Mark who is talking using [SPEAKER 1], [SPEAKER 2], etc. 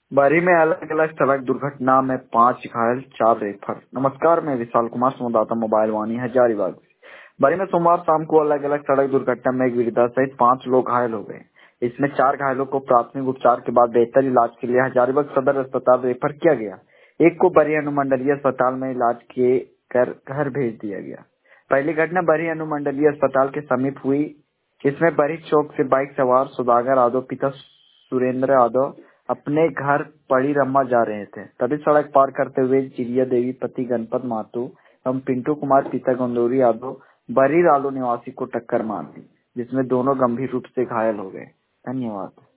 [SPEAKER 1] बरी में अलग अलग सड़क दुर्घटना में 5 घायल 4 रेफर। नमस्कार, मैं विशाल कुमार, संवाददाता मोबाइल वाणी हजारीबाग। बरी में सोमवार शाम को अलग अलग सड़क दुर्घटना में एक वृद्धा सहित 5 लोग घायल हो गए। इसमें 4 घायलों को प्राथमिक उपचार के बाद बेहतर इलाज के लिए हजारीबाग सदर अस्पताल रेफर किया गया। एक को बरी अनुमंडलीय अस्पताल में इलाज के कर घर भेज दिया गया। पहली घटना बरी अनुमंडलीय अस्पताल के समीप हुई। इसमें बरी चौक से बाइक सवार सौदागर यादव पिता सुरेंद्र यादव अपने घर पड़ी रमा जा रहे थे। तभी सड़क पार करते हुए चिड़िया देवी पति गणपत माथुर एवं पिंटू कुमार पिता गंदौरी यादव बरी रालो निवासी को टक्कर मार दी, जिसमें दोनों गंभीर रूप से घायल हो गए। धन्यवाद।